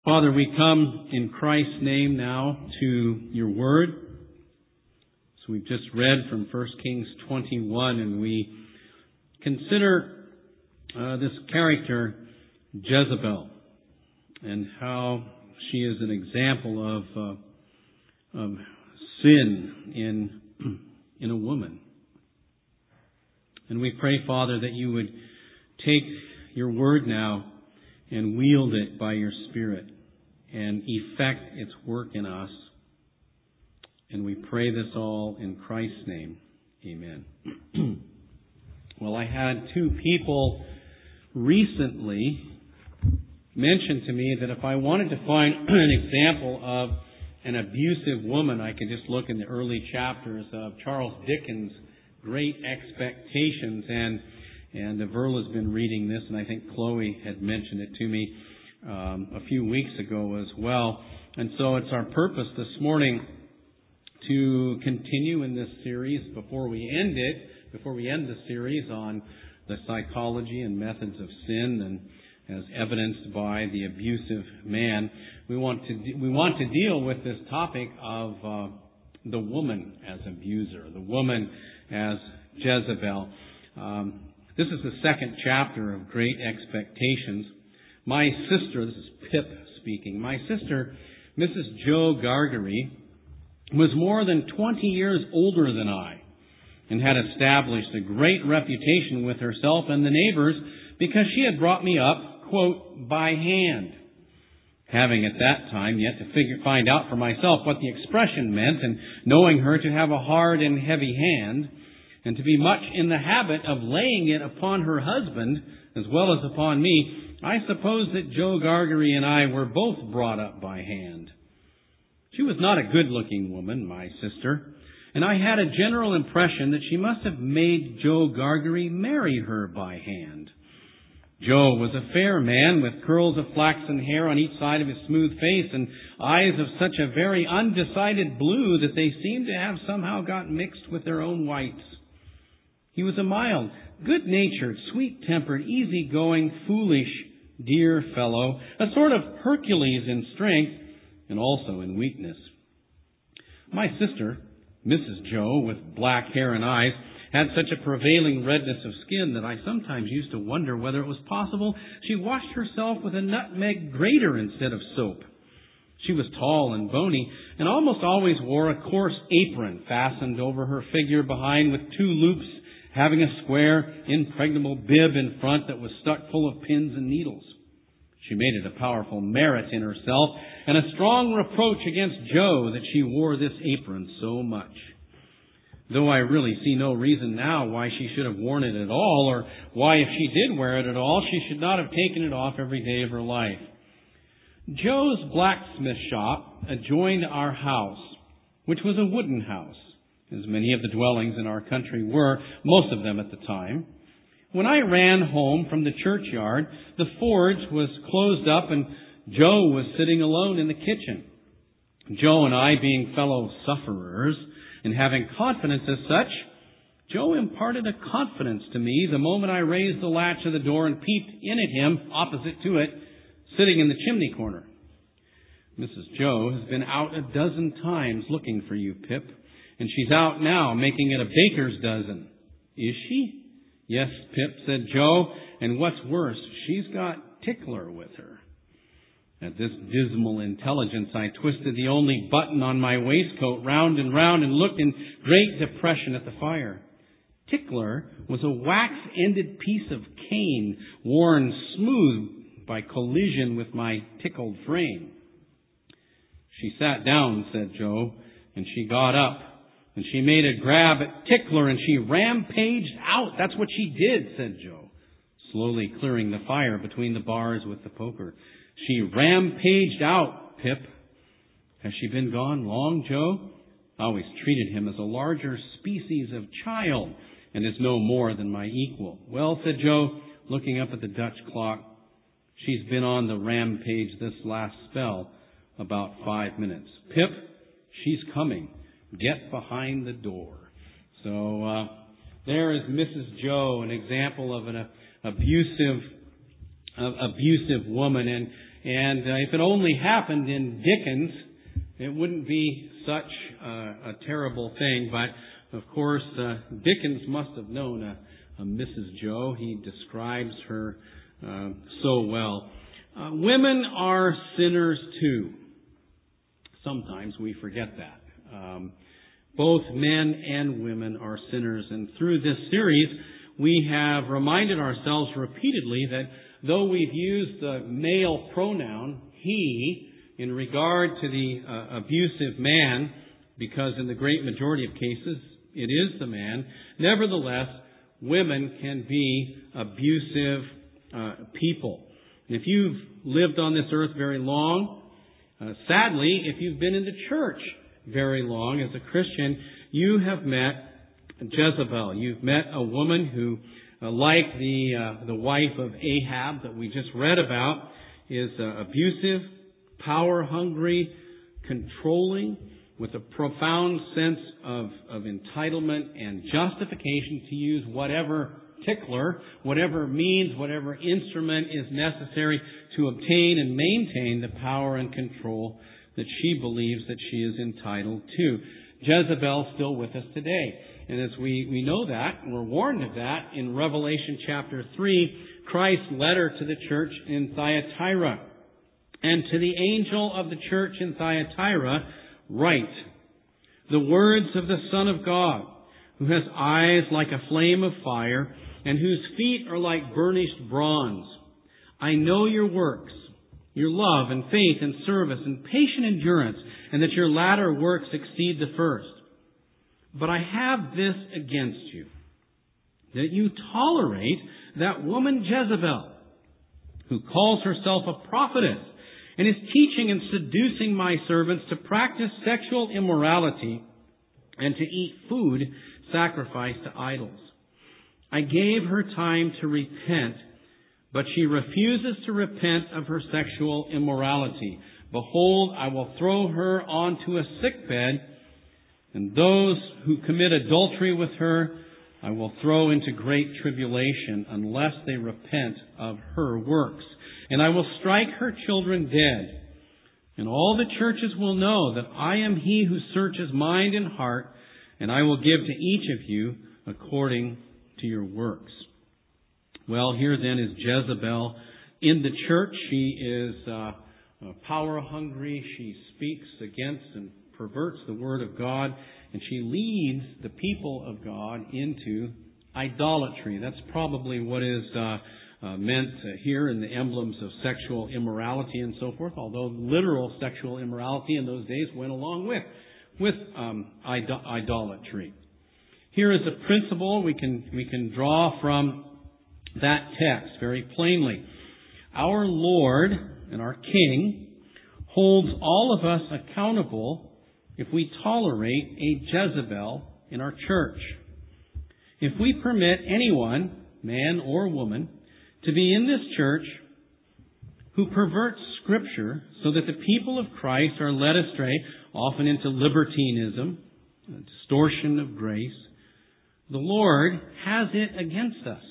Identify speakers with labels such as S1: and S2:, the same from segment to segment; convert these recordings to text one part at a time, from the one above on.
S1: Father, we come in Christ's name now to your word. So we've just read from 1 Kings 21, and we consider this character, Jezebel, and how she is an example of sin in a woman. And we pray, Father, that you would take your word now and wield it by your Spirit and effect its work in us. And we pray this all in Christ's name. Amen. Well, I had two people recently mention to me that if I wanted to find an example of an abusive woman, I could just look in the early chapters of Charles Dickens' Great Expectations. And Verla has been reading this, and I think Chloe had mentioned it to me a few weeks ago as well. And so it's our purpose this morning to continue in this series before we end the series on the psychology and methods of sin, and as evidenced by the abusive man. We want to deal with this topic of the woman as abuser, the woman as Jezebel. This is the second chapter of Great Expectations. My sister, this is Pip speaking, my sister, Mrs. Jo Gargery, was more than 20 years older than I and had established a great reputation with herself and the neighbors because she had brought me up, quote, by hand, having at that time yet to find out for myself what the expression meant, and knowing her to have a hard and heavy hand, and to be much in the habit of laying it upon her husband as well as upon me, I suppose that Jo Gargery and I were both brought up by hand. She was not a good-looking woman, my sister, and I had a general impression that she must have made Jo Gargery marry her by hand. Jo was a fair man with curls of flaxen hair on each side of his smooth face and eyes of such a very undecided blue that they seemed to have somehow got mixed with their own whites. He was a mild, good-natured, sweet-tempered, easy-going, foolish, dear fellow, a sort of Hercules in strength and also in weakness. My sister, Mrs. Jo, with black hair and eyes, had such a prevailing redness of skin that I sometimes used to wonder whether it was possible she washed herself with a nutmeg grater instead of soap. She was tall and bony, and almost always wore a coarse apron fastened over her figure behind with two loops, having a square, impregnable bib in front that was stuck full of pins and needles. She made it a powerful merit in herself and a strong reproach against Jo that she wore this apron so much. Though I really see no reason now why she should have worn it at all, or why if she did wear it at all, she should not have taken it off every day of her life. Jo's blacksmith shop adjoined our house, which was a wooden house, as many of the dwellings in our country were, most of them at the time. When I ran home from the churchyard, the forge was closed up and Jo was sitting alone in the kitchen. Jo and I, being fellow sufferers and having confidence as such, Jo imparted a confidence to me the moment I raised the latch of the door and peeped in at him, opposite to it, sitting in the chimney corner. Mrs. Jo has been out a dozen times looking for you, Pip, and she's out now making it a baker's dozen. Is she? Yes, Pip, said Jo, and what's worse, she's got Tickler with her. At this dismal intelligence, I twisted the only button on my waistcoat round and looked in great depression at the fire. Tickler was a wax-ended piece of cane worn smooth by collision with my tickled frame. She sat down, said Jo, and she got up. And she made a grab at Tickler and she rampaged out. That's what she did, said Jo, slowly clearing the fire between the bars with the poker. She rampaged out, Pip. Has she been gone long, Jo? I always treated him as a larger species of child and is no more than my equal. Well, said Jo, looking up at the Dutch clock, she's been on the rampage this last spell about 5 minutes. Pip, she's coming. Get behind the door. So there is Mrs. Jo, an example of an abusive woman, And if it only happened in Dickens, it wouldn't be such a terrible thing. But, of course, Dickens must have known a Mrs. Joe. He describes her so well. Women are sinners too. Sometimes we forget that. Both men and women are sinners. And through this series, we have reminded ourselves repeatedly that though we've used the male pronoun, he, in regard to the abusive man, because in the great majority of cases it is the man, nevertheless, women can be abusive people. And if you've lived on this earth very long, sadly, if you've been in the church very long as a Christian, you have met Jezebel. You've met a woman who, like the wife of Ahab that we just read about, is abusive, power-hungry, controlling, with a profound sense of entitlement and justification to use whatever tickler, whatever means, whatever instrument is necessary to obtain and maintain the power and control that she believes that she is entitled to. Jezebel is still with us today. And as we know that, and we're warned of that, in Revelation chapter 3, Christ's letter to the church in Thyatira. And to the angel of the church in Thyatira, write the words of the Son of God, who has eyes like a flame of fire, and whose feet are like burnished bronze. I know your works, your love and faith and service and patient endurance, and that your latter works exceed the first. But I have this against you, that you tolerate that woman Jezebel, who calls herself a prophetess, and is teaching and seducing my servants to practice sexual immorality and to eat food sacrificed to idols. I gave her time to repent, but she refuses to repent of her sexual immorality. Behold, I will throw her onto a sickbed, and those who commit adultery with her I will throw into great tribulation unless they repent of her works. And I will strike her children dead. And all the churches will know that I am He who searches mind and heart, and I will give to each of you according to your works. Well, here then is Jezebel in the church. She is power-hungry. She speaks against and perverts the Word of God, and she leads the people of God into idolatry. That's probably what is meant here in the emblems of sexual immorality and so forth, although literal sexual immorality in those days went along with idolatry. Here is a principle we can draw from that text very plainly. Our Lord and our King holds all of us accountable if we tolerate a Jezebel in our church. If we permit anyone, man or woman, to be in this church who perverts Scripture so that the people of Christ are led astray, often into libertinism, distortion of grace, the Lord has it against us.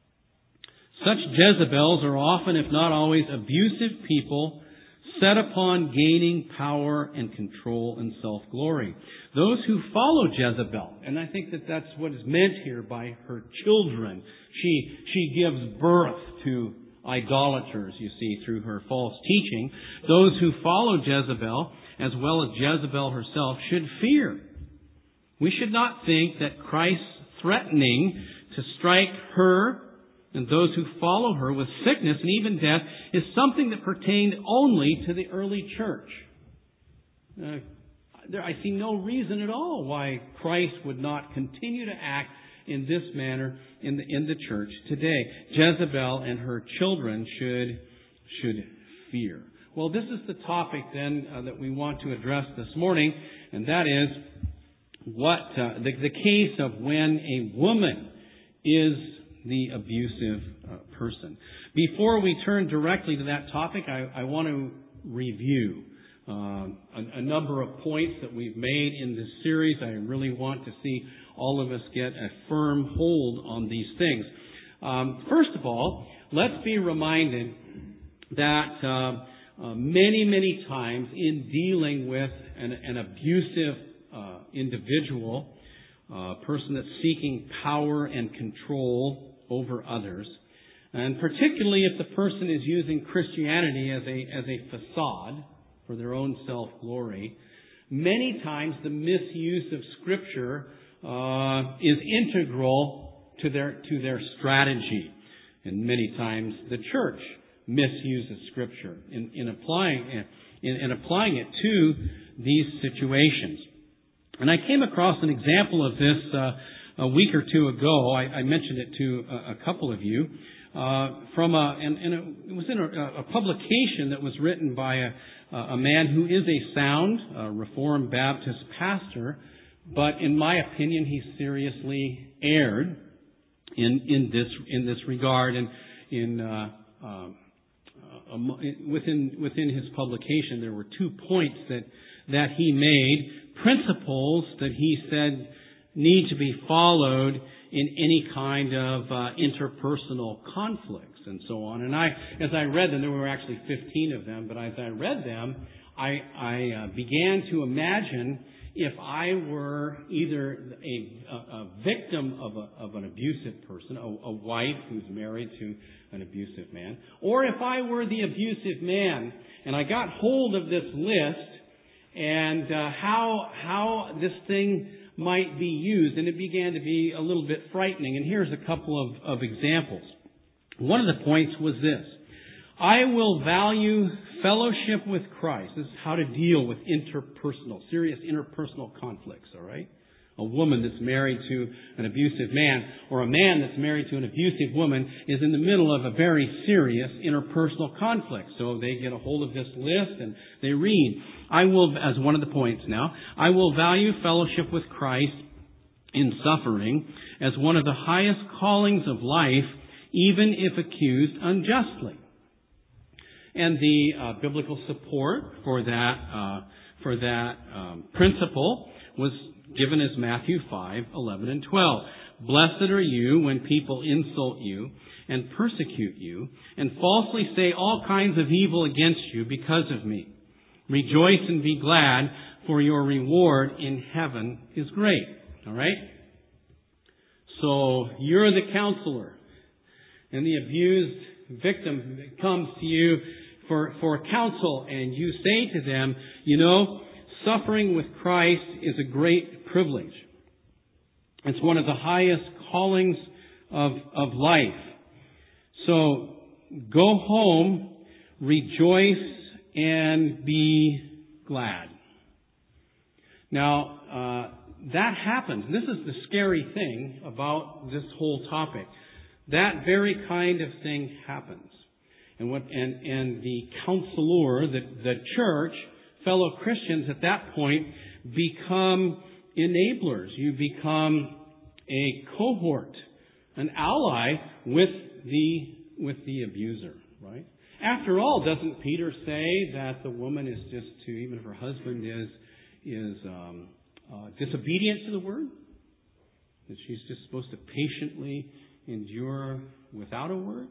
S1: Such Jezebels are often, if not always, abusive people set upon gaining power and control and self-glory. Those who follow Jezebel, and I think that that's what is meant here by her children. She gives birth to idolaters, you see, through her false teaching. Those who follow Jezebel, as well as Jezebel herself, should fear. We should not think that Christ's threatening to strike her and those who follow her with sickness and even death is something that pertained only to the early church. I see no reason at all why Christ would not continue to act in this manner in the church today. Jezebel and her children should fear. Well, this is the topic then that we want to address this morning, and that is the case of when a woman is the abusive person. Before we turn directly to that topic, I want to review a number of points that we've made in this series. I really want to see all of us get a firm hold on these things. First of all, let's be reminded that many times in dealing with an abusive individual, a person that's seeking power and control over others. And particularly if the person is using Christianity as a facade for their own self-glory, many times the misuse of Scripture is integral to their strategy. And many times the church misuses Scripture in applying it to these situations. And I came across an example of this a week or two ago. I mentioned it to a couple of you. It was in a publication that was written by a man who is a sound Reformed Baptist pastor, but in my opinion, he seriously erred in this regard. And within his publication, there were 2 points that he made, principles that he said need to be followed in any kind of interpersonal conflicts and so on. And as I read them, there were actually 15 of them, but as I read them, I began to imagine if I were either a victim of an abusive person, a wife who's married to an abusive man, or if I were the abusive man, and I got hold of this list and how this thing might be used, and it began to be a little bit frightening. And here's a couple of examples. One of the points was this: I will value fellowship with Christ. This is how to deal with serious interpersonal conflicts, all right? A woman that's married to an abusive man, or a man that's married to an abusive woman, is in the middle of a very serious interpersonal conflict. So they get a hold of this list and they read, I will, as one of the points now, I will value fellowship with Christ in suffering as one of the highest callings of life, even if accused unjustly. And the biblical support for that principle was given as Matthew 5:11 and 12. Blessed are you when people insult you and persecute you and falsely say all kinds of evil against you because of me. Rejoice and be glad, for your reward in heaven is great. All right? So you're the counselor, and the abused victim comes to you for counsel, and you say to them, suffering with Christ is a great privilege. It's one of the highest callings of life. So go home, rejoice, and be glad. Now, that happens. This is the scary thing about this whole topic. That very kind of thing happens. And the counselor, the church, fellow Christians at that point become enablers. You become a cohort, an ally with the abuser, right? After all, doesn't Peter say that the woman is just to, even if her husband is disobedient to the word, that she's just supposed to patiently endure without a word?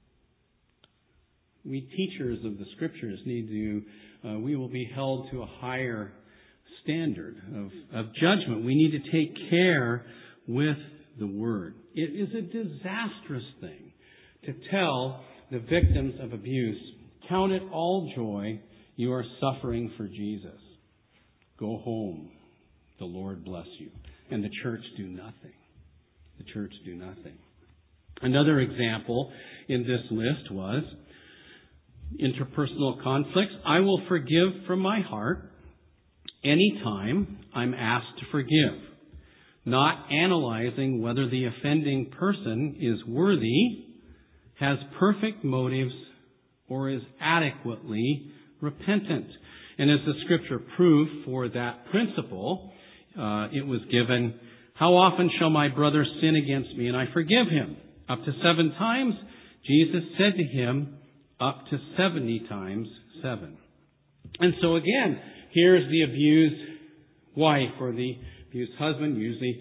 S1: We teachers of the Scriptures we will be held to a higher standard of judgment. We need to take care with the Word. It is a disastrous thing to tell the victims of abuse, count it all joy, you are suffering for Jesus. Go home. The Lord bless you. And the church do nothing. The church do nothing. Another example in this list was interpersonal conflicts. I will forgive from my heart anytime I'm asked to forgive, not analyzing whether the offending person is worthy, has perfect motives, or is adequately repentant. And as the Scripture proved for that principle, it was given, how often shall my brother sin against me and I forgive him? Up to 7 times? Jesus said to him, up to 70 times 7. And so again, here's the abused wife or the abused husband, usually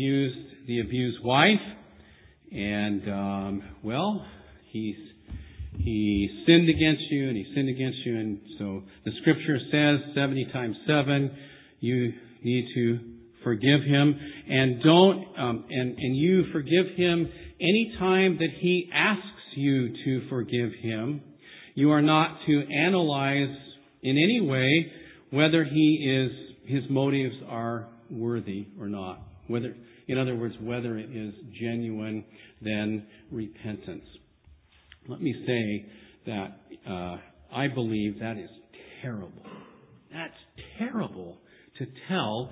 S1: the abused wife. And, he's he sinned against you, and he sinned against you, and so the Scripture says 70 times 7, you need to forgive him, and you forgive him any time that he asks you to forgive him. You are not to analyze in any way whether his motives are worthy or not. In other words, whether it is genuine, then repentance. Let me say that I believe that is terrible. That's terrible to tell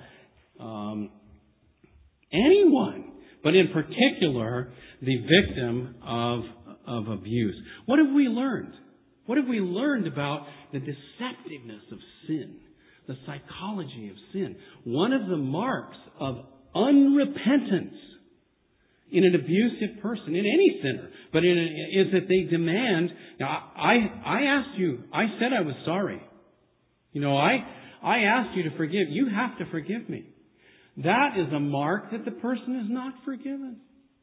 S1: anyone, but in particular, the victim of abuse. What have we learned? What have we learned about the deceptiveness of sin, the psychology of sin? One of the marks of unrepentance in an abusive person, in any sinner, but is that they demand. Now, I asked you. I said I was sorry. I asked you to forgive. You have to forgive me. That is a mark that the person is not forgiven.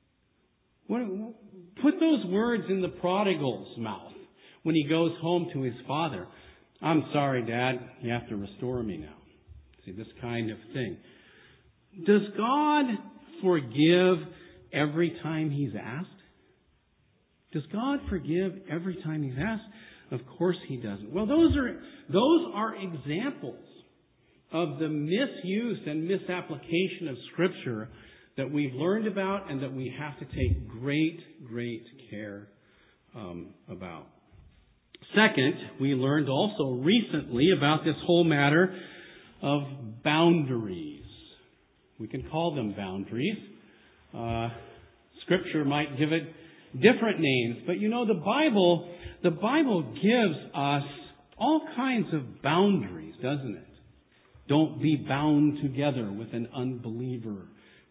S1: Put those words in the prodigal's mouth when he goes home to his father. I'm sorry, Dad. You have to restore me now. See, this kind of thing. Does God forgive every time He's asked? Does God forgive every time He's asked? Of course He doesn't. Well, those are examples of the misuse and misapplication of Scripture that we've learned about and that we have to take great, great care about. Second, we learned also recently about this whole matter of boundaries. We can call them boundaries. Scripture might give it different names, but the Bible gives us all kinds of boundaries, doesn't it? Don't be bound together with an unbeliever.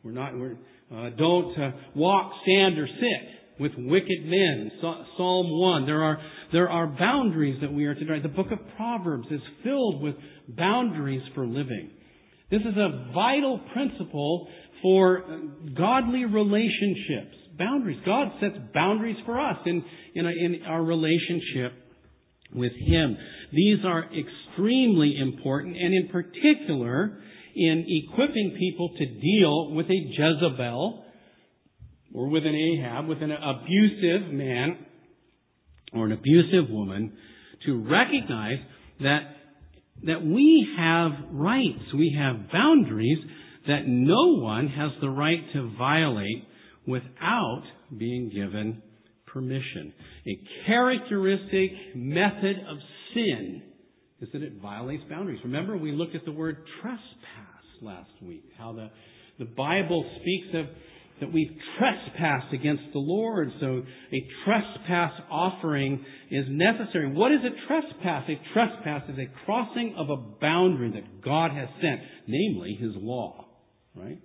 S1: Don't walk, stand, or sit with wicked men. Psalm 1. There are boundaries that we are to drive. The book of Proverbs is filled with boundaries for living. This is a vital principle for godly relationships. Boundaries. God sets boundaries for us in our relationship with Him. These are extremely important, and in particular, in equipping people to deal with a Jezebel or with an Ahab, with an abusive man or an abusive woman, to recognize that we have rights, we have boundaries that no one has the right to violate without being given permission. A characteristic method of sin is that it violates boundaries. Remember, we looked at the word trespass last week, how the Bible speaks of that we've trespassed against the Lord, so a trespass offering is necessary. What is a trespass? A trespass is a crossing of a boundary that God has set, namely His law, right?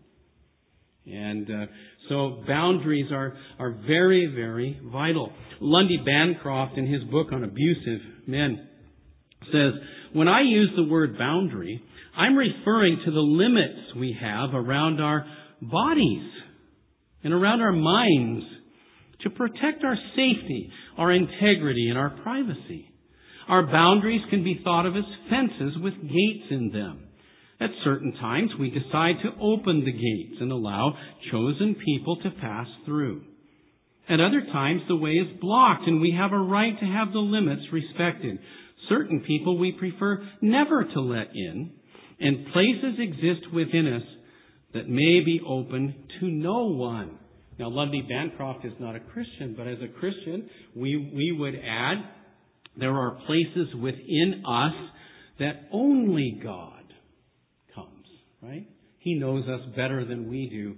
S1: And so boundaries are very, very vital. Lundy Bancroft, in his book on abusive men, says, when I use the word boundary, I'm referring to the limits we have around our bodies and around our minds to protect our safety, our integrity, and our privacy. Our boundaries can be thought of as fences with gates in them. At certain times, we decide to open the gates and allow chosen people to pass through. At other times, the way is blocked and we have a right to have the limits respected. Certain people we prefer never to let in, and places exist within us that may be open to no one. Now, Lundy Bancroft is not a Christian, but as a Christian, we would add, there are places within us that only God comes, right? He knows us better than we do.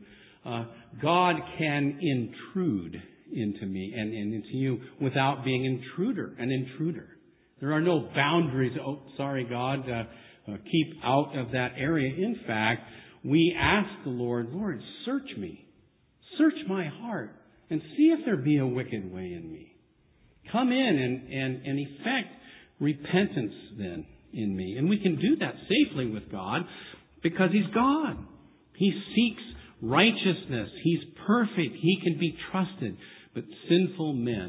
S1: God can intrude into me and into you without being an intruder. There are no boundaries. Oh, sorry, God, keep out of that area. In fact, we ask the Lord, search me. Search my heart and see if there be a wicked way in me. Come in and effect repentance then in me. And we can do that safely with God because He's God. He seeks righteousness. He's perfect. He can be trusted. But sinful men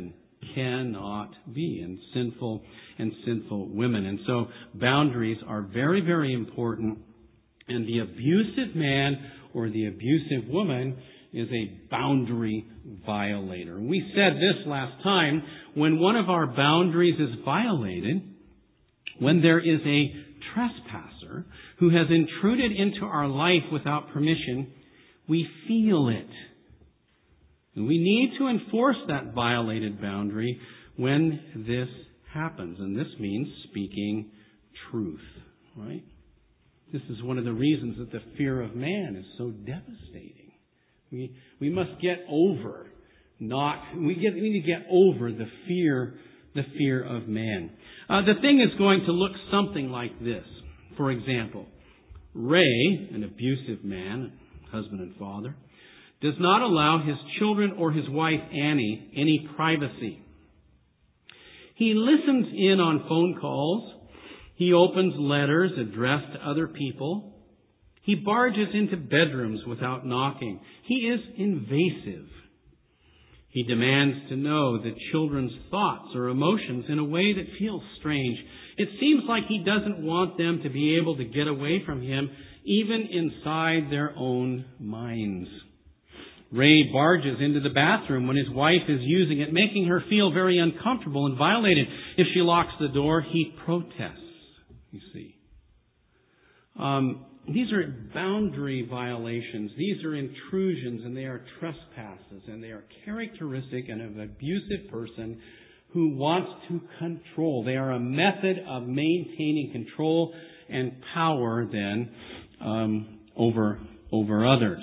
S1: cannot be, and sinful women. And so boundaries are very, very important. And the abusive man or the abusive woman is a boundary violator. We said this last time. When one of our boundaries is violated, when there is a trespasser who has intruded into our life without permission, we feel it. And we need to enforce that violated boundary when this happens. And this means speaking truth, right? This is one of the reasons that the fear of man is so devastating. We must get over we need to get over the fear of man. The thing is going to look something like this. For example, Ray, an abusive man, husband and father, does not allow his children or his wife Annie any privacy. He listens in on phone calls. He opens letters addressed to other people. He barges into bedrooms without knocking. He is invasive. He demands to know the children's thoughts or emotions in a way that feels strange. It seems like he doesn't want them to be able to get away from him, even inside their own minds. Ray barges into the bathroom when his wife is using it, making her feel very uncomfortable and violated. If she locks the door, he protests, you see. These are boundary violations. These are intrusions, and they are trespasses, and they are characteristic of an abusive person who wants to control. They are a method of maintaining control and power then over others.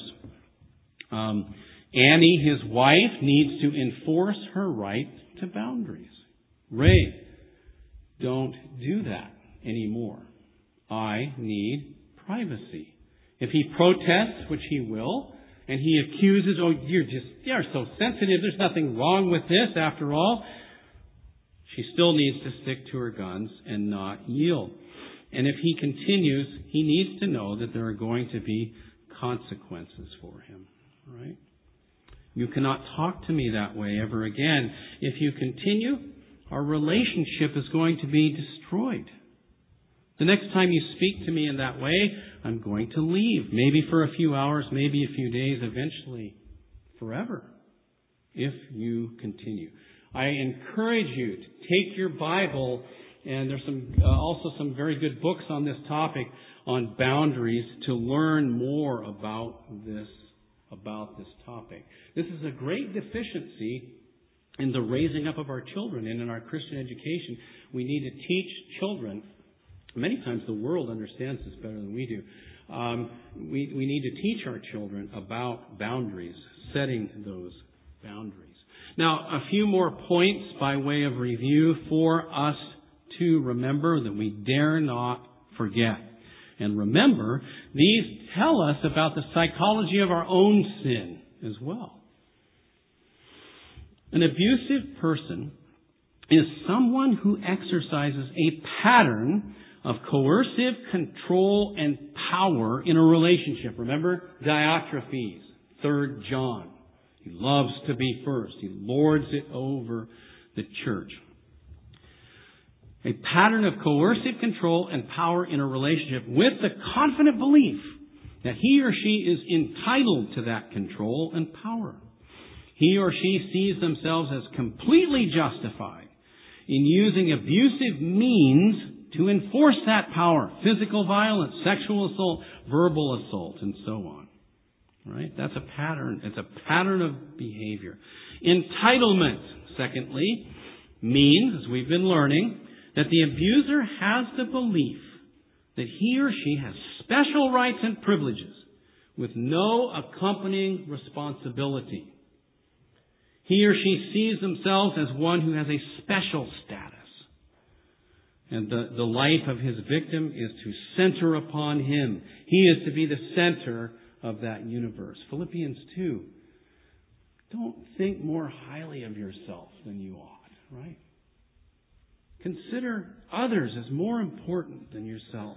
S1: Annie, his wife, needs to enforce her right to boundaries. Ray, don't do that anymore. I need privacy. If he protests, which he will, and he accuses, you're so sensitive, there's nothing wrong with this after all, she still needs to stick to her guns and not yield. And if he continues, he needs to know that there are going to be consequences for him. Right? You cannot talk to me that way ever again. If you continue, our relationship is going to be destroyed. The next time you speak to me in that way, I'm going to leave. Maybe for a few hours, maybe a few days, eventually forever, if you continue. I encourage you to take your Bible, and there's also some very good books on this topic on boundaries to learn more about this topic. This is a great deficiency in the raising up of our children and in our Christian education. We need to teach children. Many times the world understands this better than we do. We need to teach our children about boundaries, setting those boundaries. Now, a few more points by way of review for us to remember that we dare not forget. And remember, these tell us about the psychology of our own sin as well. An abusive person is someone who exercises a pattern of coercive control and power in a relationship. Remember Diotrephes, 3 John. He loves to be first. He lords it over the church. A pattern of coercive control and power in a relationship with the confident belief that he or she is entitled to that control and power. He or she sees themselves as completely justified in using abusive means to enforce that power. Physical violence, sexual assault, verbal assault, and so on. Right? That's a pattern. It's a pattern of behavior. Entitlement, secondly, means, as we've been learning, that the abuser has the belief that he or she has special rights and privileges with no accompanying responsibility. He or she sees themselves as one who has a special status. And the life of his victim is to center upon him. He is to be the center of that universe. Philippians 2. Don't think more highly of yourself than you ought, right? Consider others as more important than yourself.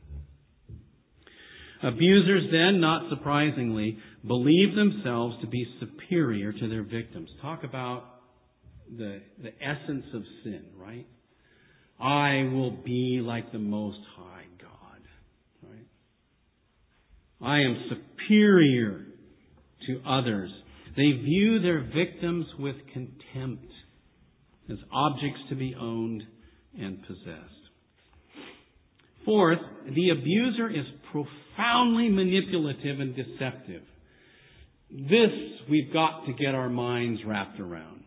S1: Abusers then, not surprisingly, believe themselves to be superior to their victims. Talk about the essence of sin, right? I will be like the Most High God, right? I am superior to others. They view their victims with contempt as objects to be owned and possessed. Fourth, the abuser is profoundly manipulative and deceptive. This we've got to get our minds wrapped around.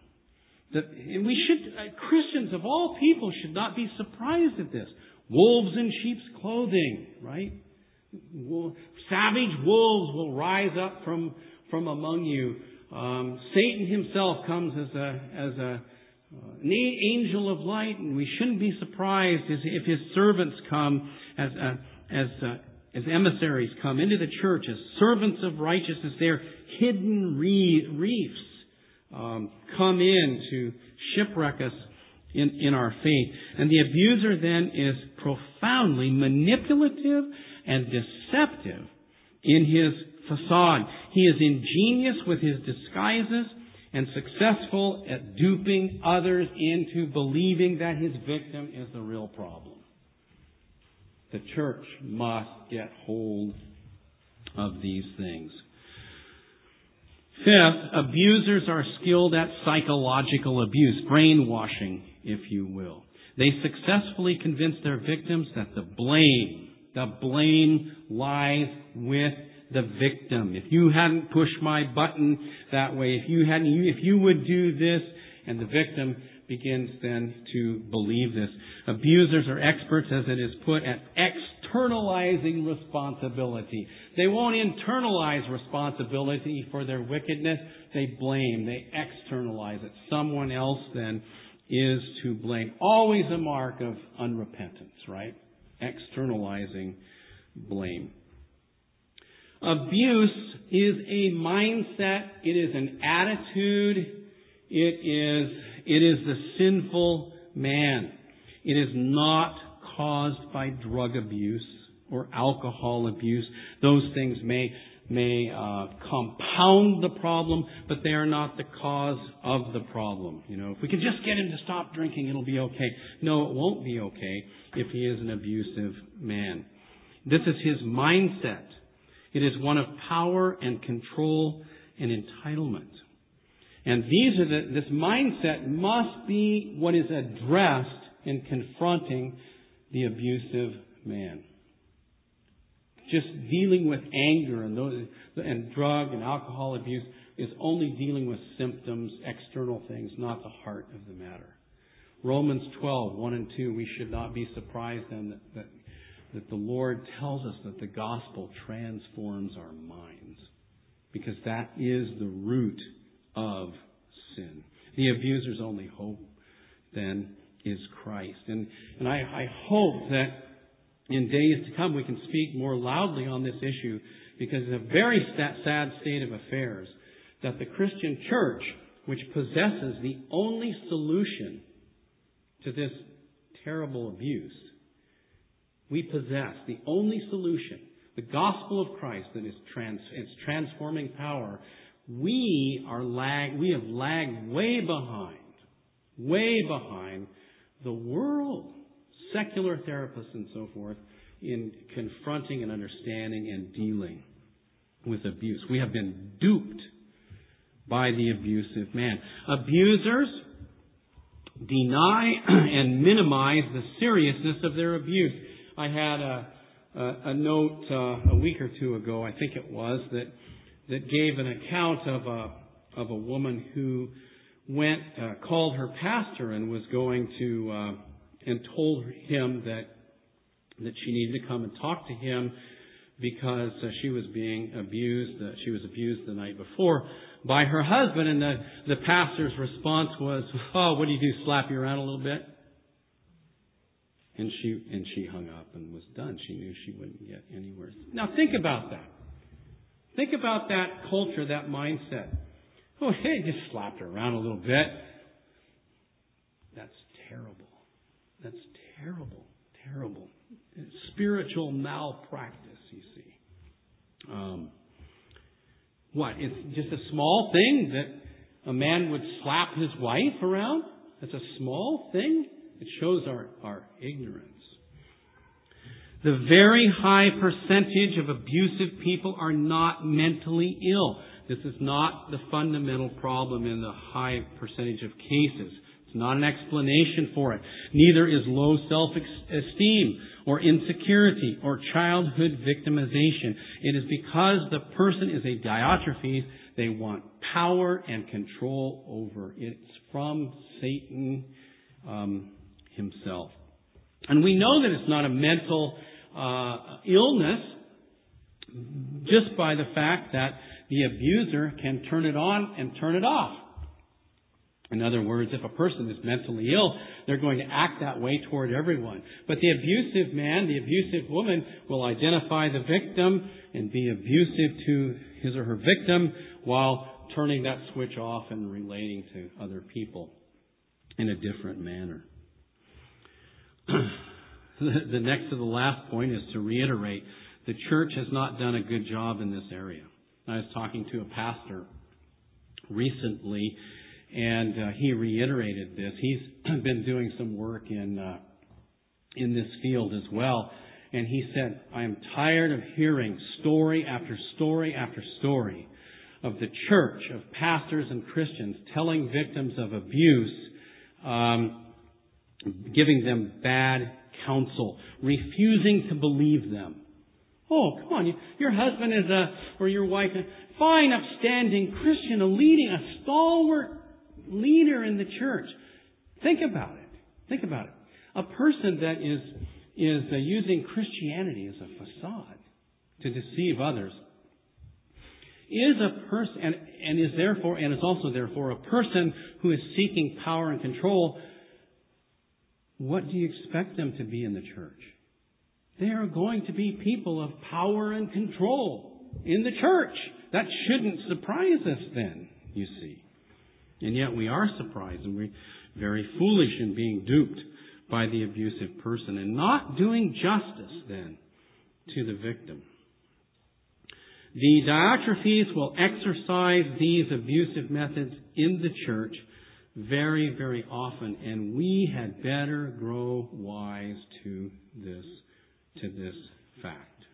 S1: Christians of all people should not be surprised at this. Wolves in sheep's clothing, right? Savage wolves will rise up from among you. Satan himself comes as an angel of light, and we shouldn't be surprised if his servants come as emissaries come into the church as servants of righteousness. Their hidden reefs come in to shipwreck us in our faith. And the abuser then is profoundly manipulative and deceptive in his facade. He is ingenious with his disguises and successful at duping others into believing that his victim is the real problem. The church must get hold of these things. Fifth, abusers are skilled at psychological abuse, brainwashing, if you will. They successfully convince their victims that the blame lies with the victim. If you hadn't pushed my button that way, if you would do this, and the victim begins then to believe this. Abusers are experts, as it is put, at externalizing responsibility. They won't internalize responsibility for their wickedness. They blame. They externalize it. Someone else then is to blame. Always a mark of unrepentance, right? Externalizing blame. Abuse is a mindset. It is an attitude. It is the sinful man. It is not caused by drug abuse or alcohol abuse. Those things may compound the problem, but they are not the cause of the problem. If we can just get him to stop drinking, it'll be okay. No, it won't be okay if he is an abusive man. This is his mindset. It is one of power and control and entitlement. And this mindset must be what is addressed in confronting the abusive man. Just dealing with anger and drug and alcohol abuse is only dealing with symptoms, external things, not the heart of the matter. Romans 12, 1 and 2, we should not be surprised then that the Lord tells us that the gospel transforms our minds, because that is the root of sin. The abuser's only hope then is Christ. And I hope that in days to come we can speak more loudly on this issue, because it's a very sad state of affairs that the Christian church, which possesses the only solution to this terrible abuse, we possess the only solution, the gospel of Christ that is its transforming power. We have lagged way behind the world, secular therapists and so forth, in confronting and understanding and dealing with abuse. We have been duped by the abusive man. Abusers deny and minimize the seriousness of their abuse. I had a note a week or two ago, I think it was, that gave an account of a woman who called her pastor and was going to and told him that she needed to come and talk to him because she was being abused. She was abused the night before by her husband, and the pastor's response was, "Oh, what do you do? Slap you around a little bit?" And she hung up and was done. She knew she wouldn't get anywhere. Now think about that. Think about that culture, that mindset. Oh, hey, just slapped her around a little bit. That's terrible. That's terrible. Terrible. It's spiritual malpractice, you see. What? It's just a small thing a man would slap his wife around? That's a small thing. It shows our ignorance. The very high percentage of abusive people are not mentally ill. This is not the fundamental problem in the high percentage of cases. It's not an explanation for it. Neither is low self-esteem or insecurity or childhood victimization. It is because the person is a Diotrephes, they want power and control over. It's from Satan himself. And we know that it's not a mental illness just by the fact that the abuser can turn it on and turn it off. In other words, if a person is mentally ill, they're going to act that way toward everyone. But the abusive man, the abusive woman will identify the victim and be abusive to his or her victim while turning that switch off and relating to other people in a different manner. The next to the last point is to reiterate, the church has not done a good job in this area. I was talking to a pastor recently, and he reiterated this. He's been doing some work in this field as well. And he said, I am tired of hearing story after story after story of the church, of pastors and Christians telling victims of abuse, giving them bad counsel, refusing to believe them. Oh, come on, your husband is or your wife, a fine, upstanding Christian, a stalwart leader in the church. Think about it. Think about it. A person that is using Christianity as a facade to deceive others is a person, and is also therefore a person who is seeking power and control. What do you expect them to be in the church? They are going to be people of power and control in the church. That shouldn't surprise us then, you see. And yet we are surprised, and we're very foolish in being duped by the abusive person and not doing justice then to the victim. The Diotrephes will exercise these abusive methods in the church very, very often, and we had better grow wise to this fact,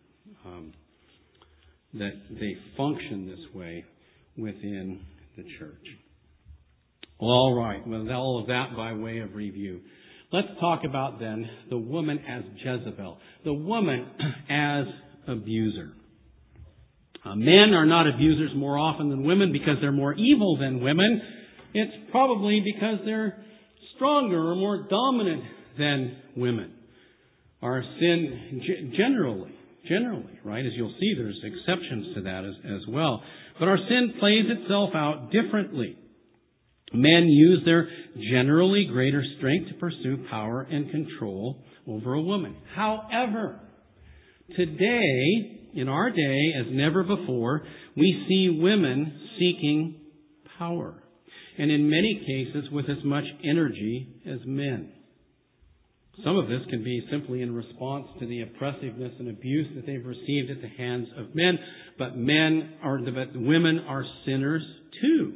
S1: that they function this way within the church. All right, well, all of that by way of review. Let's talk about then the woman as Jezebel, the woman as abuser. Men are not abusers more often than women because they're more evil than women. It's probably because they're stronger or more dominant than women. Our sin generally, right? As you'll see, there's exceptions to that as well. But our sin plays itself out differently. Men use their generally greater strength to pursue power and control over a woman. However, today, in our day, as never before, we see women seeking power. And in many cases, with as much energy as men. Some of this can be simply in response to the oppressiveness and abuse that they've received at the hands of men. But women are sinners too.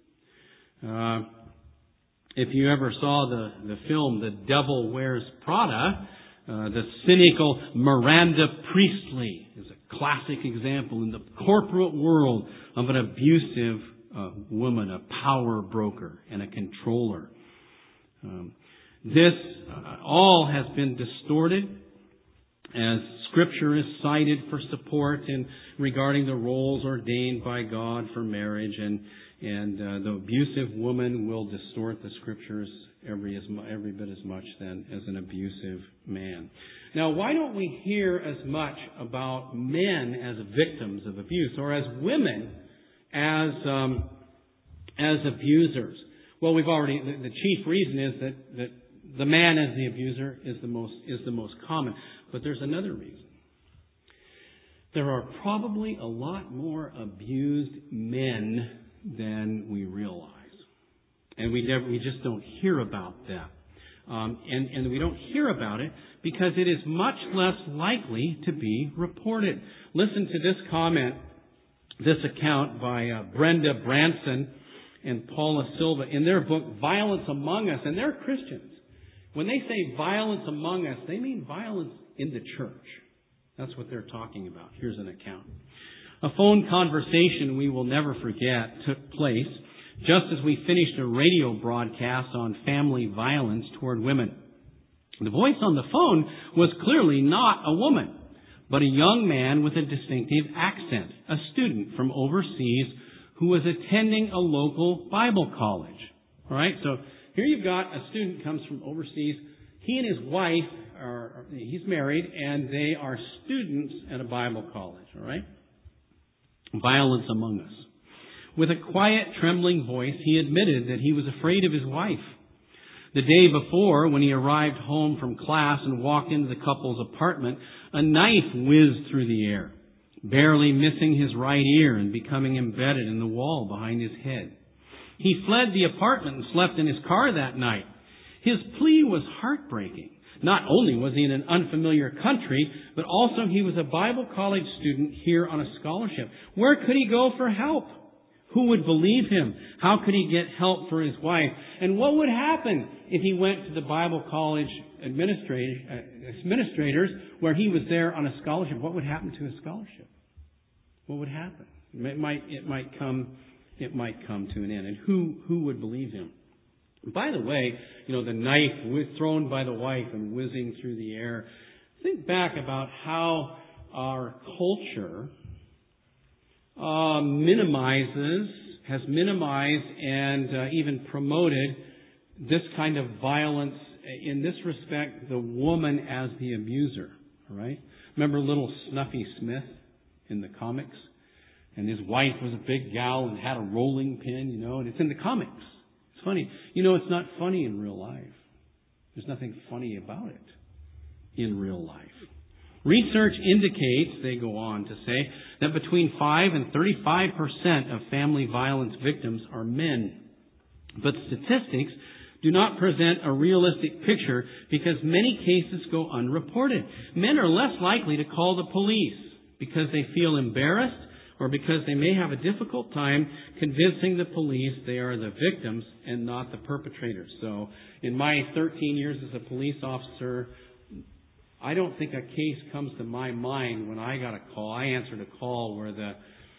S1: If you ever saw the film The Devil Wears Prada, the cynical Miranda Priestley is a classic example in the corporate world of an abusive woman, a power broker and a controller. This all has been distorted as Scripture is cited for support in regarding the roles ordained by God for marriage, and the abusive woman will distort the Scriptures every bit as much then as an abusive man. Now, why don't we hear as much about men as victims of abuse or as women as abusers? Well, the chief reason is that the man as the abuser is the most common. But there's another reason. There are probably a lot more abused men than we realize. And we just don't hear about that. And we don't hear about it because it is much less likely to be reported. Listen to this comment, this account by Brenda Branson and Paula Silva in their book, Violence Among Us, and they're Christians. When they say violence among us, they mean violence in the church. That's what they're talking about. Here's an account. A phone conversation we will never forget took place just as we finished a radio broadcast on family violence toward women. The voice on the phone was clearly not a woman, but a young man with a distinctive accent, a student from overseas who was attending a local Bible college. All right, so here you've got a student who comes from overseas. He and his wife he's married, and they are students at a Bible college. All right, violence among us. With a quiet, trembling voice, he admitted that he was afraid of his wife. The day before, when he arrived home from class and walked into the couple's apartment, a knife whizzed through the air, barely missing his right ear and becoming embedded in the wall behind his head. He fled the apartment and slept in his car that night. His plea was heartbreaking. Not only was he in an unfamiliar country, but also he was a Bible college student here on a scholarship. Where could he go for help? Who would believe him? How could he get help for his wife? And what would happen if he went to the Bible college administrators where he was there on a scholarship? What would happen to his scholarship? What would happen? It might come to an end. And who would believe him? By the way, the knife was thrown by the wife and whizzing through the air. Think back about how our culture has minimized and even promoted this kind of violence. In this respect, the woman as the abuser. All right? Remember little Snuffy Smith in the comics? And his wife was a big gal and had a rolling pin, and it's in the comics. It's funny. It's not funny in real life. There's nothing funny about it in real life. Research indicates, they go on to say, that between 5 and 35% of family violence victims are men. But statistics do not present a realistic picture because many cases go unreported. Men are less likely to call the police because they feel embarrassed or because they may have a difficult time convincing the police they are the victims and not the perpetrators. So in my 13 years as a police officer, I don't think a case comes to my mind when I got a call. I answered a call where this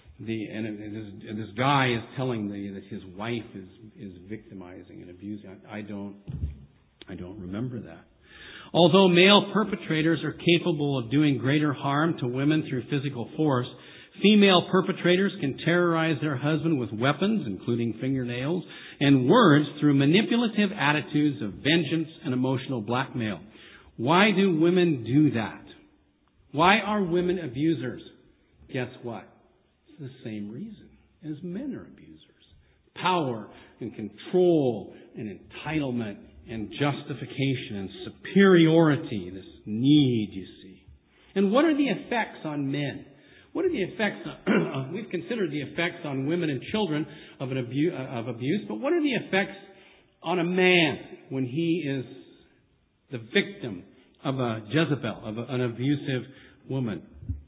S1: guy is telling me that his wife is victimizing and abusing. I don't remember that. Although male perpetrators are capable of doing greater harm to women through physical force, female perpetrators can terrorize their husband with weapons, including fingernails, and words through manipulative attitudes of vengeance and emotional blackmail. Why do women do that? Why are women abusers? Guess what? It's the same reason as men are abusers. Power and control and entitlement and justification and superiority, this need, you see. And what are the effects on men? What are the effects we've considered the effects on women and children of abuse, but what are the effects on a man when he is the victim of a Jezebel, of an abusive woman?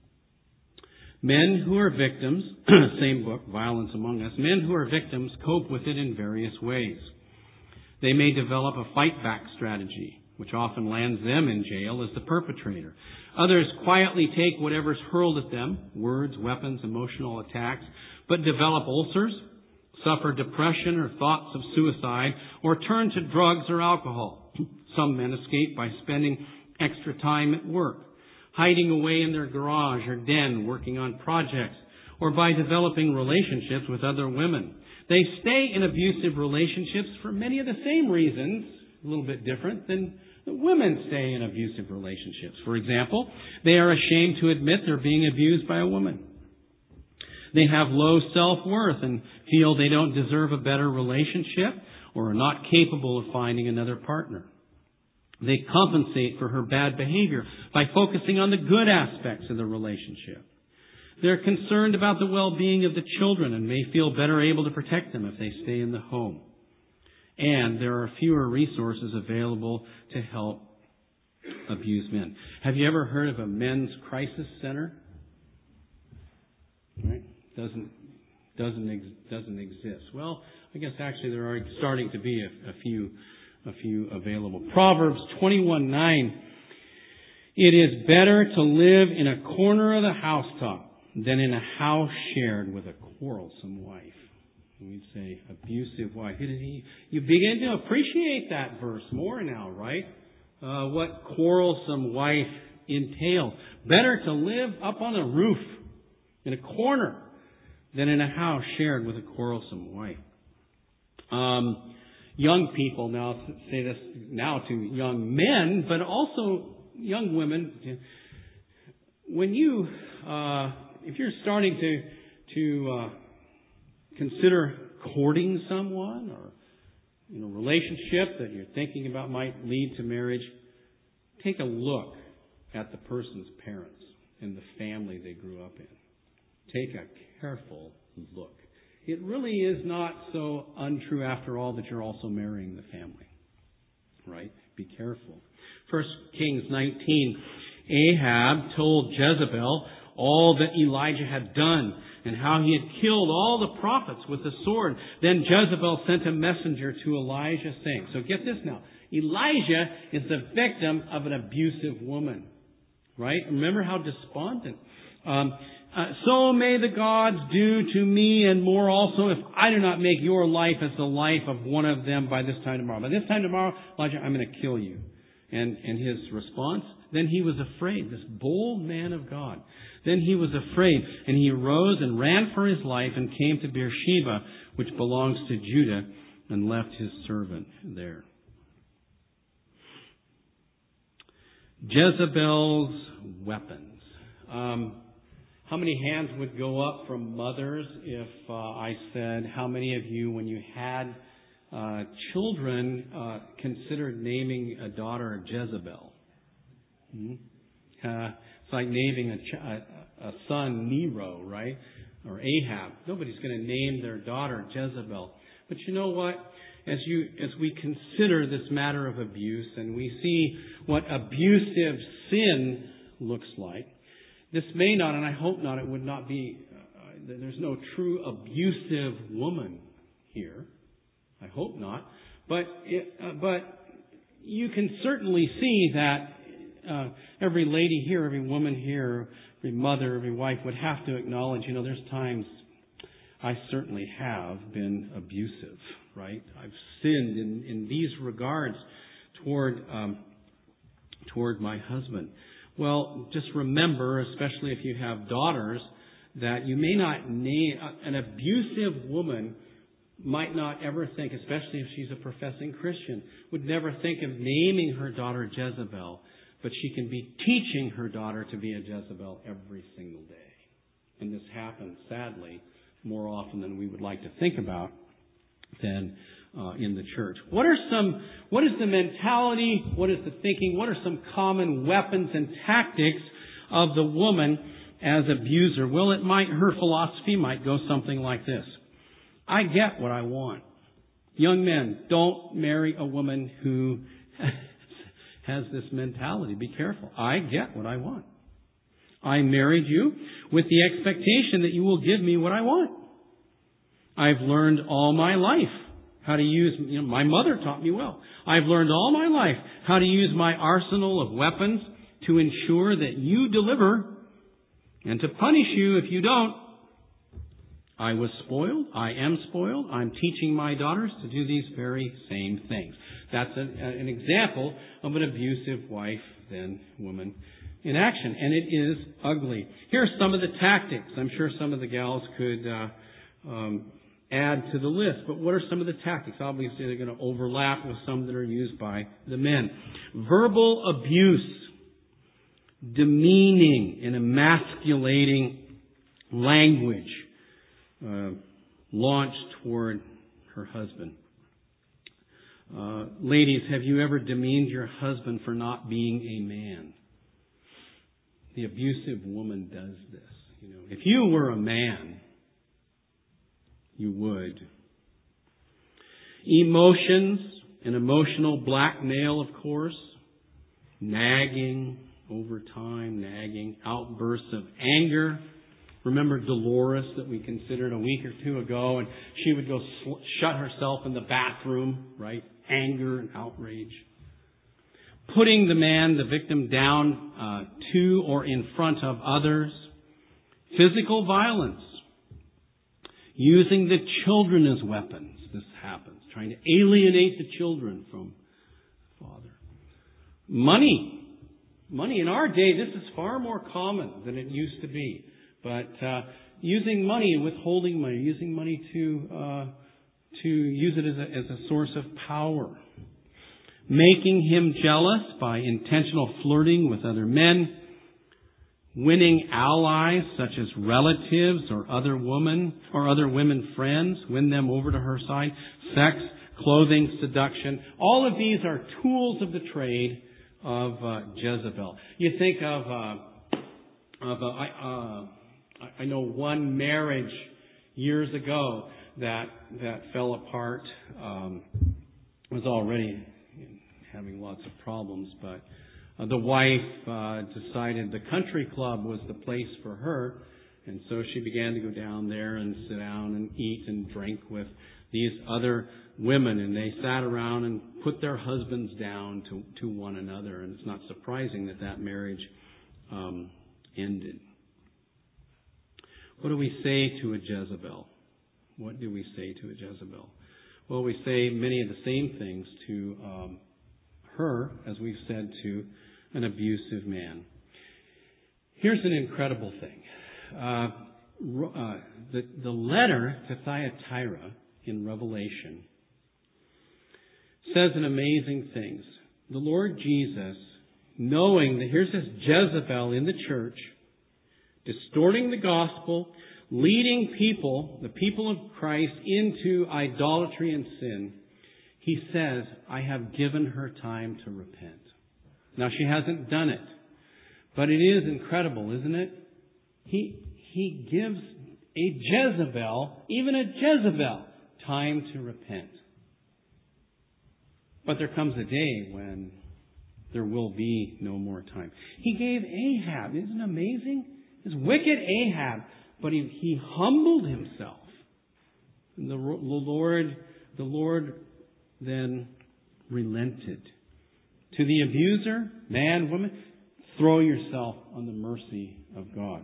S1: Men who are victims, same book, Violence Among Us, men who are victims cope with it in various ways. They may develop a fight-back strategy, which often lands them in jail as the perpetrator. Others quietly take whatever's hurled at them, words, weapons, emotional attacks, but develop ulcers, suffer depression or thoughts of suicide, or turn to drugs or alcohol. Some men escape by spending extra time at work, hiding away in their garage or den working on projects, or by developing relationships with other women. They stay in abusive relationships for many of the same reasons, a little bit different than women stay in abusive relationships. For example, they are ashamed to admit they're being abused by a woman. They have low self-worth and feel they don't deserve a better relationship or are not capable of finding another partner. They compensate for her bad behavior by focusing on the good aspects of the relationship. They're concerned about the well-being of the children and may feel better able to protect them if they stay in the home. And there are fewer resources available to help abused men. Have you ever heard of a men's crisis center? Right? doesn't exist. Well, I guess actually there are starting to be a few available. Proverbs 21:9. It is better to live in a corner of the housetop than in a house shared with a quarrelsome wife. And we'd say abusive wife. You begin to appreciate that verse more now, right? What quarrelsome wife entails. Better to live up on a roof in a corner than in a house shared with a quarrelsome wife. Young people now say this now to young men, but also young women. When you, if you're starting to consider courting someone or relationship that you're thinking about might lead to marriage, take a look at the person's parents and the family they grew up in. Take a careful look. It really is not so untrue after all that you're also marrying the family. Right? Be careful. 1 Kings 19, Ahab told Jezebel all that Elijah had done and how he had killed all the prophets with the sword. Then Jezebel sent a messenger to Elijah saying, so get this now, Elijah is the victim of an abusive woman. Right? Remember how despondent. So may the gods do to me and more also if I do not make your life as the life of one of them by this time tomorrow. By this time tomorrow, Elijah, I'm going to kill you. And his response, then he was afraid, this bold man of God. Then he was afraid, and he arose and ran for his life and came to Beersheba, which belongs to Judah, and left his servant there. Jezebel's weapons. How many hands would go up from mothers if I said, how many of you, when you had children, considered naming a daughter Jezebel? It's like naming a son Nero, right? Or Ahab. Nobody's going to name their daughter Jezebel. But you know what? As we consider this matter of abuse and we see what abusive sin looks like, this may not, and I hope not, it would not be, there's no true abusive woman here. I hope not. But you can certainly see that every lady here, every woman here, every mother, every wife would have to acknowledge, there's times I certainly have been abusive, right? I've sinned in these regards toward my husband. Well, just remember, especially if you have daughters, that you may not name an abusive woman might not ever think, especially if she's a professing Christian, would never think of naming her daughter Jezebel, but she can be teaching her daughter to be a Jezebel every single day. And this happens, sadly, more often than we would like to think about than in the church. What is the mentality? What is the thinking? What are some common weapons and tactics of the woman as abuser? Well, her philosophy might go something like this. I get what I want. Young men, don't marry a woman who has this mentality. Be careful. I get what I want. I married you with the expectation that you will give me what I want. I've learned all my life how to use, my mother taught me well. I've learned all my life how to use my arsenal of weapons to ensure that you deliver and to punish you if you don't. I was spoiled. I am spoiled. I'm teaching my daughters to do these very same things. That's an example of an abusive wife, then woman, in action. And it is ugly. Here are some of the tactics. I'm sure some of the gals could add to the list. But what are some of the tactics? Obviously, they're going to overlap with some that are used by the men. Verbal abuse, demeaning and emasculating language launched toward her husband. Ladies, have you ever demeaned your husband for not being a man? The abusive woman does this. If you were a man, you would. Emotions and emotional blackmail, of course. Nagging over time, outbursts of anger, Remember Dolores that we considered a week or two ago, and she would go shut herself in the bathroom, right? Anger and outrage. Putting the victim down to or in front of others. Physical violence. Using the children as weapons. This happens. Trying to alienate the children from the father. Money. Money. In our day, this is far more common than it used to be. But using money and withholding money. Using money to use it as a source of power. Making him jealous by intentional flirting with other men. Winning allies such as relatives or other women friends. Win them over to her side. Sex, clothing, seduction. All of these are tools of the trade of Jezebel. You think I know one marriage years ago that fell apart. Was already having lots of problems, but the wife decided the country club was the place for her, and so she began to go down there and sit down and eat and drink with these other women, and they sat around and put their husbands down to one another, and it's not surprising that marriage ended. What do we say to a Jezebel? What do we say to a Jezebel? Well, we say many of the same things to her as we've said to an abusive man. Here's an incredible thing. The letter to Thyatira in Revelation says an amazing things. The Lord Jesus, knowing that here's this Jezebel in the church, distorting the gospel, leading people, the people of Christ, into idolatry and sin, He says, I have given her time to repent. Now, she hasn't done it. But it is incredible, isn't it? He gives a Jezebel, even a Jezebel, time to repent. But there comes a day when there will be no more time. He gave Ahab, isn't it amazing? This wicked Ahab, but he humbled himself. And the Lord then relented. To the abuser, man, woman, throw yourself on the mercy of God.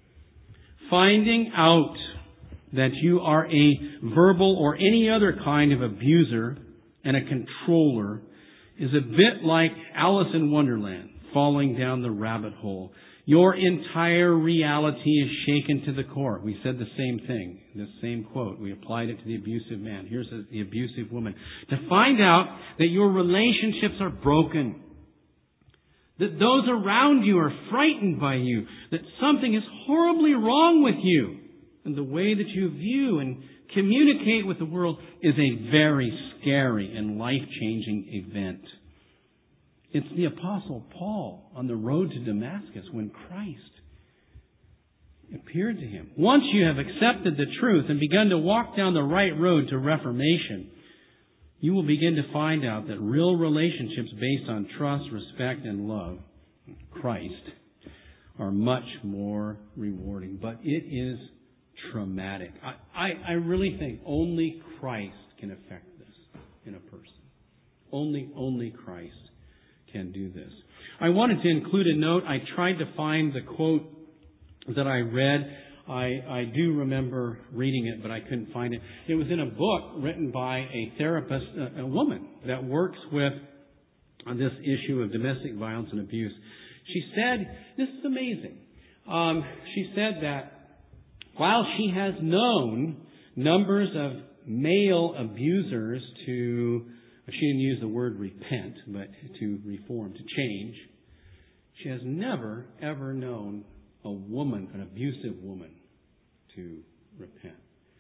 S1: Finding out that you are a verbal or any other kind of abuser and a controller is a bit like Alice in Wonderland falling down the rabbit hole. Your entire reality is shaken to the core. We said the same thing, the same quote. We applied it to the abusive man. Here's the abusive woman. To find out that your relationships are broken. That those around you are frightened by you. That something is horribly wrong with you. And the way that you view and communicate with the world is a very scary and life-changing event. It's the Apostle Paul on the road to Damascus when Christ appeared to him. Once you have accepted the truth and begun to walk down the right road to reformation, you will begin to find out that real relationships based on trust, respect, and love, Christ, are much more rewarding. But it is traumatic. I really think only Christ can affect this in a person. Only Christ can do this. I wanted to include a note. I tried to find the quote that I read. I do remember reading it, but I couldn't find it. It was in a book written by a therapist, a woman that works with this issue of domestic violence and abuse. She said, this is amazing. She said that while she has known numbers of male abusers to, she didn't use the word repent, but to reform, to change, she has never, ever known a woman, an abusive woman, to repent.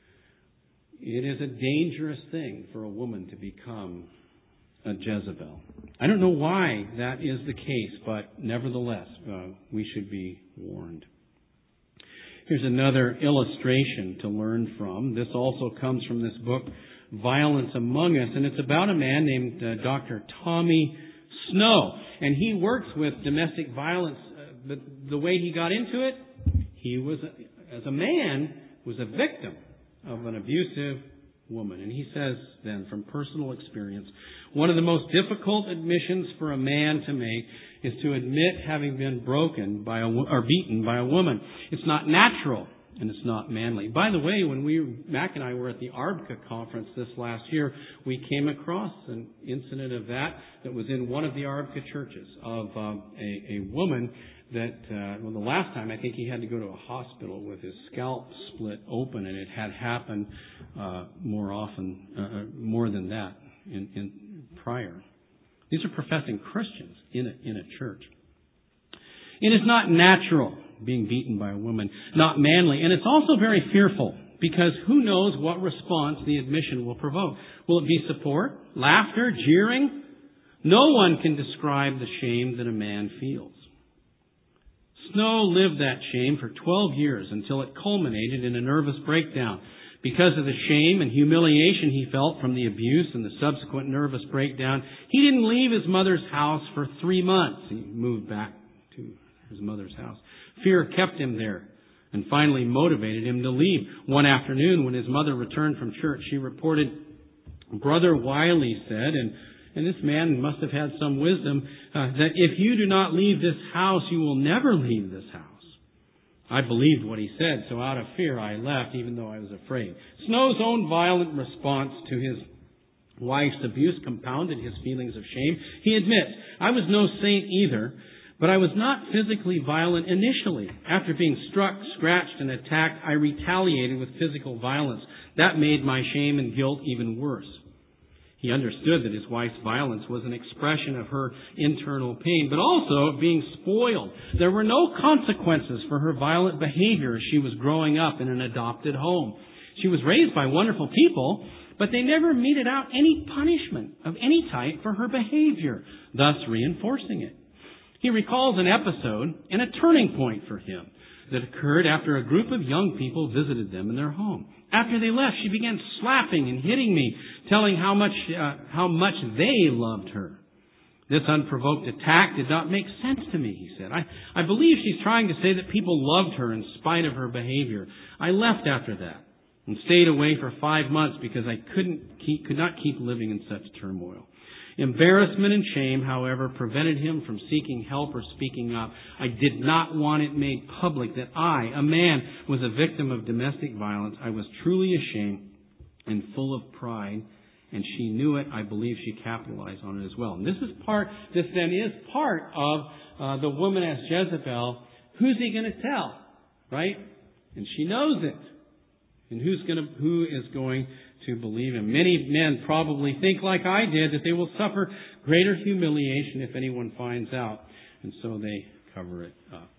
S1: It is a dangerous thing for a woman to become a Jezebel. I don't know why that is the case, but nevertheless, we should be warned. Here's another illustration to learn from. This also comes from this book, Violence Among Us, and it's about a man named Dr. Tommy Snow. And he works with domestic violence. But the way he got into it, he was as a man, was a victim of an abusive woman. And he says then, from personal experience, one of the most difficult admissions for a man to make is to admit having been broken by or beaten by a woman. It's not natural and it's not manly. By the way, when Mac and I were at the ARBCA conference this last year, we came across an incident of that was in one of the ARBCA churches of a woman that, the last time I think he had to go to a hospital with his scalp split open, and it had happened more than that in prior. These are professing Christians in a church. It is not natural being beaten by a woman, not manly, and it's also very fearful, because who knows what response the admission will provoke. Will it be support, laughter, jeering? No one can describe the shame that a man feels. Snow lived that shame for 12 years until it culminated in a nervous breakdown. Because of the shame and humiliation he felt from the abuse and the subsequent nervous breakdown, he didn't leave his mother's house for 3 months. He moved back to his mother's house. Fear kept him there and finally motivated him to leave. One afternoon when his mother returned from church, she reported, Brother Wiley said, and this man must have had some wisdom, that if you do not leave this house, you will never leave this house. I believed what he said, so out of fear I left, even though I was afraid. Snow's own violent response to his wife's abuse compounded his feelings of shame. He admits, I was no saint either, but I was not physically violent initially. After being struck, scratched, and attacked, I retaliated with physical violence. That made my shame and guilt even worse. He understood that his wife's violence was an expression of her internal pain, but also of being spoiled. There were no consequences for her violent behavior as she was growing up in an adopted home. She was raised by wonderful people, but they never meted out any punishment of any type for her behavior, thus reinforcing it. He recalls an episode and a turning point for him that occurred after a group of young people visited them in their home. After they left, she began slapping and hitting me, telling how much they loved her. This unprovoked attack did not make sense to me, he said. I believe she's trying to say that people loved her in spite of her behavior. I left after that and stayed away for 5 months because I could not keep living in such turmoil. Embarrassment and shame, however, prevented him from seeking help or speaking up. I did not want it made public that I, a man, was a victim of domestic violence. I was truly ashamed and full of pride, and she knew it. I believe she capitalized on it as well. And this then is part of the woman as Jezebel. Who's he going to tell? Right? And she knows it. And who is going to believe him? Many men probably think like I did, that they will suffer greater humiliation if anyone finds out. And so they cover it up.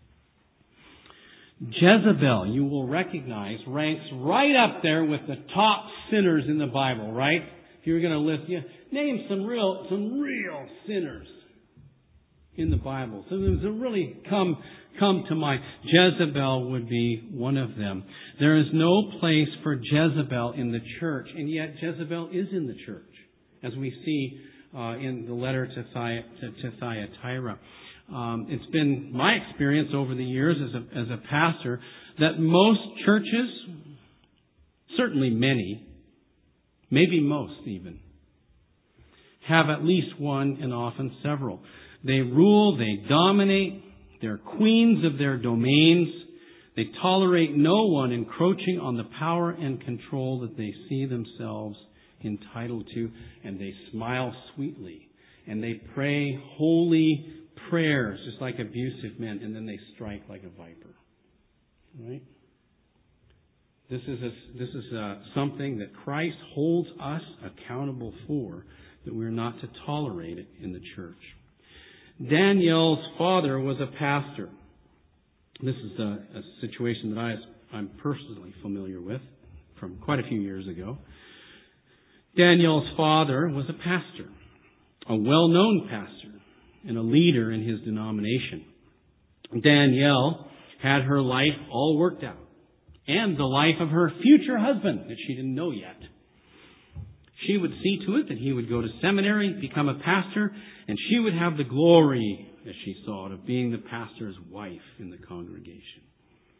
S1: Jezebel, you will recognize, ranks right up there with the top sinners in the Bible, right? If you were going to list, name some real sinners in the Bible. So that really come to mind. Jezebel would be one of them. There is no place for Jezebel in the church, and yet Jezebel is in the church, as we see in the letter to Thyatira. It's been my experience over the years as a pastor that most churches, certainly many, maybe most even, have at least one and often several. They rule, they dominate, they're queens of their domains. They tolerate no one encroaching on the power and control that they see themselves entitled to, and they smile sweetly, and they pray holy prayers, just like abusive men, and then they strike like a viper. Right? This is something that Christ holds us accountable for, that we're not to tolerate it in the church. Danielle's father was a pastor. This is a situation that I'm personally familiar with from quite a few years ago. Danielle's father was a pastor, a well-known pastor, and a leader in his denomination. Danielle had her life all worked out, and the life of her future husband that she didn't know yet. She would see to it that he would go to seminary, become a pastor, and she would have the glory, as she saw it, of being the pastor's wife in the congregation.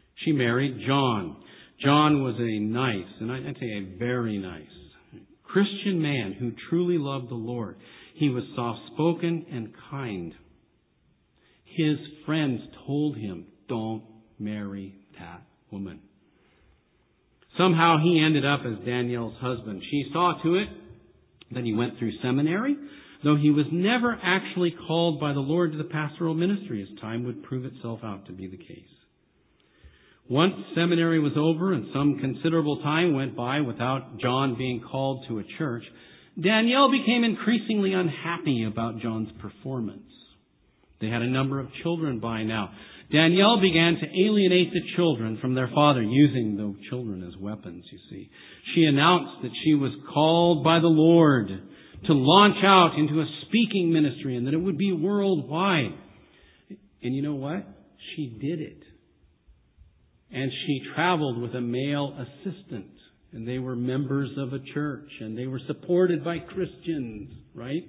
S1: She married John. John was a nice, and I'd say a very nice, Christian man who truly loved the Lord. He was soft-spoken and kind. His friends told him, don't marry that woman. Somehow he ended up as Danielle's husband. She saw to it that he went through seminary, though he was never actually called by the Lord to the pastoral ministry, as time would prove itself out to be the case. Once seminary was over and some considerable time went by without John being called to a church, Danielle became increasingly unhappy about John's performance. They had a number of children by now. Danielle began to alienate the children from their father, using the children as weapons, you see. She announced that she was called by the Lord to launch out into a speaking ministry and that it would be worldwide. And you know what? She did it. And she traveled with a male assistant. And they were members of a church. And they were supported by Christians, right?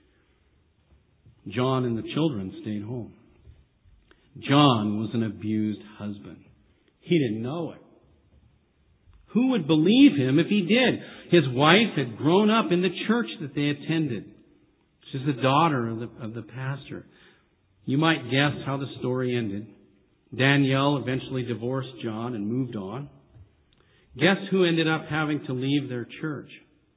S1: John and the children stayed home. John was an abused husband. He didn't know it. Who would believe him if he did? His wife had grown up in the church that they attended. She's the daughter of the pastor. You might guess how the story ended. Danielle eventually divorced John and moved on. Guess who ended up having to leave their church?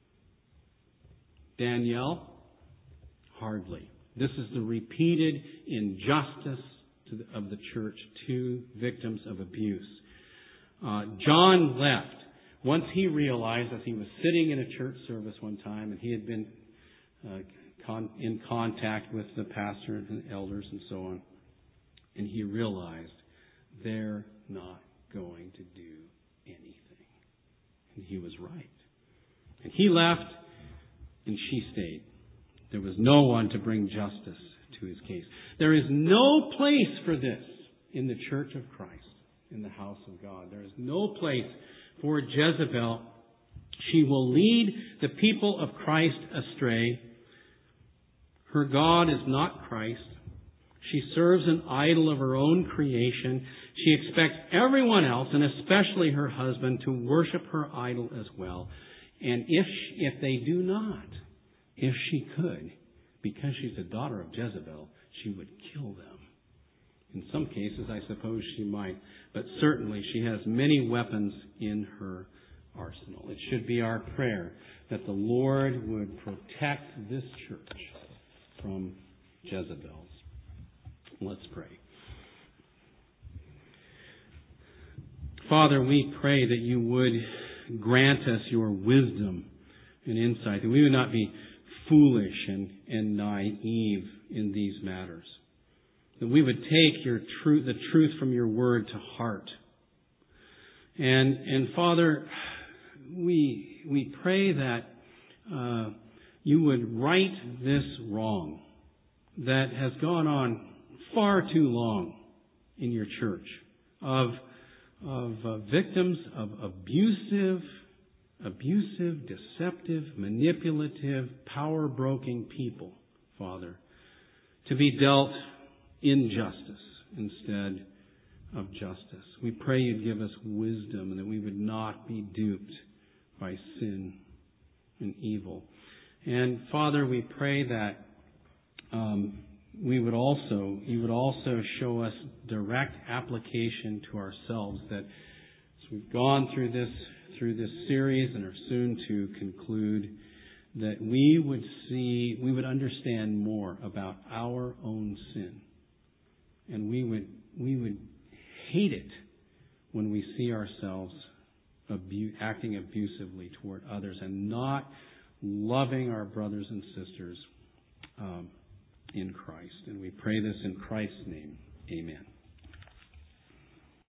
S1: Danielle? Hardly. This is the repeated injustice of the church to victims of abuse. John left once he realized, as he was sitting in a church service one time, and he had been in contact with the pastor and elders and so on, and he realized they're not going to do anything. And he was right. And he left, and she stayed. There was no one to bring justice to his case. There is no place for this in the church of Christ, in the house of God. There is no place for Jezebel. She will lead the people of Christ astray. Her God is not Christ. She serves an idol of her own creation. She expects everyone else, and especially her husband, to worship her idol as well. And if they do not, if she could, because she's a daughter of Jezebel, she would kill them. In some cases, I suppose she might, but certainly she has many weapons in her arsenal. It should be our prayer that the Lord would protect this church from Jezebels. Let's pray. Father, we pray that you would grant us your wisdom and insight, that we would not be foolish and naive in these matters, that we would take the truth from your word to heart. And Father, we pray that you would right this wrong that has gone on far too long in your church of victims of abusive, deceptive, manipulative, power-broking people, Father, to be dealt in justice instead of justice. We pray you'd give us wisdom and that we would not be duped by sin and evil. And Father, we pray that you would also show us direct application to ourselves, that as we've gone through this series and are soon to conclude, that we would understand more about our own sin. And we would hate it when we see ourselves acting abusively toward others and not loving our brothers and sisters in Christ. And we pray this in Christ's name. Amen.